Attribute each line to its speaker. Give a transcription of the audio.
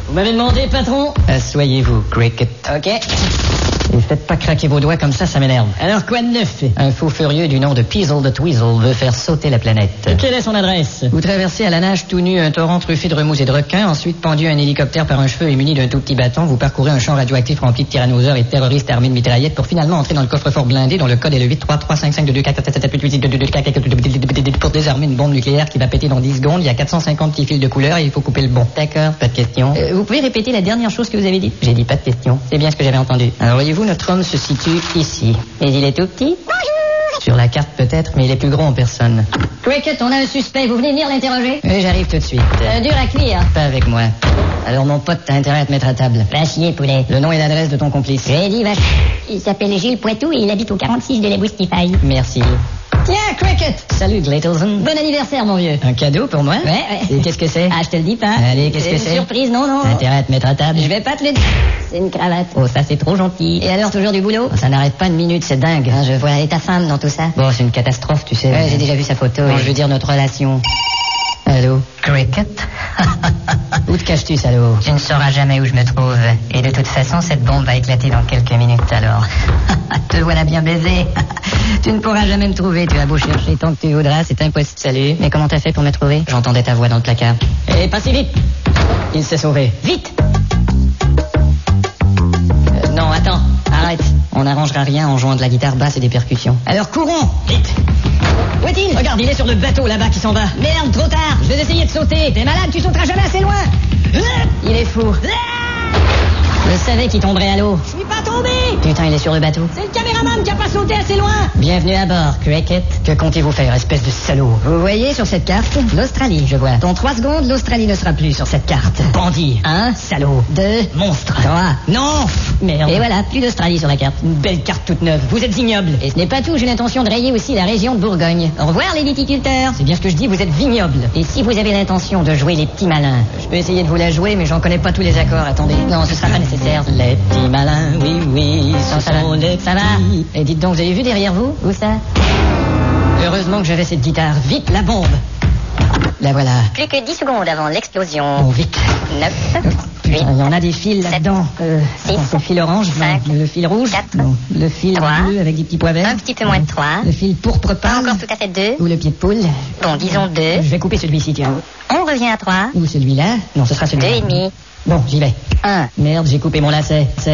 Speaker 1: Vous m'avez demandé, patron?
Speaker 2: Asseyez-vous, Cricket.
Speaker 1: Ok.
Speaker 2: Et faites pas craquer vos doigts comme ça m'énerve.
Speaker 1: Alors, quoi de neuf?
Speaker 2: Un fou furieux du nom de Peasel the Tweezle veut faire sauter la planète.
Speaker 1: Et quelle est son adresse?
Speaker 2: Vous traversez à la nage tout nu un torrent truffé de remous et de requins, ensuite pendu à un hélicoptère par un cheveu et muni d'un tout petit bâton, vous parcourez un champ radioactif rempli de tyrannosaures et de terroristes armés de mitraillettes pour finalement entrer dans le coffre-fort blindé dont le code est le 833355224 pour désarmer une bombe nucléaire qui va péter dans 10 secondes. Il y a 450 petits fils de couleur et il faut couper le bon. D'accord, pas de question. Vous pouvez répéter la dernière chose que vous avez dit? J'ai dit pas de question. C'est bien ce que j'avais entendu. Alors voyez-vous, notre homme se situe ici. Et il est tout petit? Bonjour! Sur la carte peut-être, mais il est plus gros en personne.
Speaker 1: Cricket, on a un suspect. Vous venez venir l'interroger?
Speaker 2: Oui, j'arrive tout de suite.
Speaker 1: Dur à cuire.
Speaker 2: Pas avec moi. Alors mon pote, t'as intérêt à te mettre à table.
Speaker 1: Va chier, poulet.
Speaker 2: Le nom et l'adresse de ton complice.
Speaker 1: J'ai dit, vache. Il s'appelle Gilles Poitou et il habite au 46 de la Boustify.
Speaker 2: Merci.
Speaker 1: Tiens, Cricket!
Speaker 2: Salut, Glazelson.
Speaker 1: Bon anniversaire, mon vieux.
Speaker 2: Un cadeau pour moi?
Speaker 1: Ouais.
Speaker 2: Et qu'est-ce que c'est?
Speaker 1: Ah, je te le dis pas.
Speaker 2: Allez, qu'est-ce que c'est?
Speaker 1: Une surprise, non.
Speaker 2: T'as intérêt à te mettre à table.
Speaker 1: Je vais pas te le dire. C'est une cravate.
Speaker 2: Oh, ça c'est trop gentil.
Speaker 1: Et alors, toujours du boulot?
Speaker 2: Oh, ça n'arrête pas une minute, c'est dingue.
Speaker 1: Je vois. Et ta femme dans tout ça?
Speaker 2: Bon, c'est une catastrophe, tu sais.
Speaker 1: Ouais, j'ai déjà vu sa photo.
Speaker 2: Non, je veux dire notre relation. Allô?
Speaker 3: Cricket?
Speaker 2: Où te caches-tu, salaud?
Speaker 3: Tu ne sauras jamais où je me trouve. Et de toute façon, cette bombe va éclater dans quelques minutes, alors.
Speaker 2: Te voilà bien baisé. Tu ne pourras jamais me trouver. Tu as beau chercher tant que tu voudras, c'est impossible. Salut. Mais comment t'as fait pour me trouver? J'entendais ta voix dans le placard.
Speaker 1: Et pas si vite.
Speaker 2: Il s'est sauvé.
Speaker 1: Vite!
Speaker 2: Non, attends. Arrête. On n'arrangera rien en jouant de la guitare basse et des percussions.
Speaker 1: Alors courons! Vite! Où est-il?
Speaker 2: Regarde, il est sur le bateau là-bas qui s'en va.
Speaker 1: Merde, trop tard! Je vais essayer de sauter. T'es malade, tu sauteras jamais assez loin!
Speaker 2: Il est fou. Je savais qu'il tomberait à l'eau.
Speaker 1: Je suis pas tombé!
Speaker 2: Putain, il est sur le bateau.
Speaker 1: C'est le caméraman qui a pas sauté assez loin!
Speaker 2: Bienvenue à bord, Cricket. Que comptez-vous faire, espèce de salaud?
Speaker 1: Vous voyez sur cette carte, l'Australie, je vois. Dans 3 secondes, l'Australie ne sera plus sur cette carte.
Speaker 2: Bandit.
Speaker 1: 1,
Speaker 2: Salaud.
Speaker 1: 2,
Speaker 2: Monstre.
Speaker 1: 3.
Speaker 2: Non. Merde.
Speaker 1: Et voilà, plus d'Australie sur la carte.
Speaker 2: Une belle carte toute neuve. Vous êtes ignoble.
Speaker 1: Et ce n'est pas tout, j'ai l'intention de rayer aussi la région de Bourgogne. Au revoir les viticulteurs.
Speaker 2: C'est bien ce que je dis, vous êtes vignoble.
Speaker 1: Et si vous avez l'intention de jouer les petits malins?
Speaker 2: Je peux essayer de vous la jouer, mais j'en connais pas tous les accords. Attendez.
Speaker 1: Non, ce sera pas nécessaire.
Speaker 2: Les petits malins, oui,
Speaker 1: Non, ça va. Ça va.
Speaker 2: Et dites donc, vous avez vu derrière vous?
Speaker 1: Où ça?
Speaker 2: Heureusement que j'avais cette guitare. Vite, la bombe. La voilà.
Speaker 3: Plus que 10 secondes avant l'explosion.
Speaker 2: Bon, vite.
Speaker 3: 9,
Speaker 2: Putain, il y en a des fils
Speaker 3: 7,
Speaker 2: là-dedans.
Speaker 3: six,
Speaker 2: Attends, le fil orange,
Speaker 3: 5,
Speaker 2: non. Le fil rouge,
Speaker 3: 4,
Speaker 2: non. Le fil
Speaker 3: 3,
Speaker 2: bleu avec des petits pois verts.
Speaker 3: un petit peu moins de 3.
Speaker 2: Le fil pourpre
Speaker 3: Pas
Speaker 2: pâle.
Speaker 3: encore tout à fait 2.
Speaker 2: Ou le pied de poule.
Speaker 3: Bon, disons 2.
Speaker 2: Je vais couper celui-ci, tiens.
Speaker 3: On revient à 3.
Speaker 2: Ou celui-là. Non, ce sera celui-là.
Speaker 3: 2,5.
Speaker 2: Bon, j'y vais.
Speaker 3: 1.
Speaker 2: Merde, j'ai coupé mon lacet.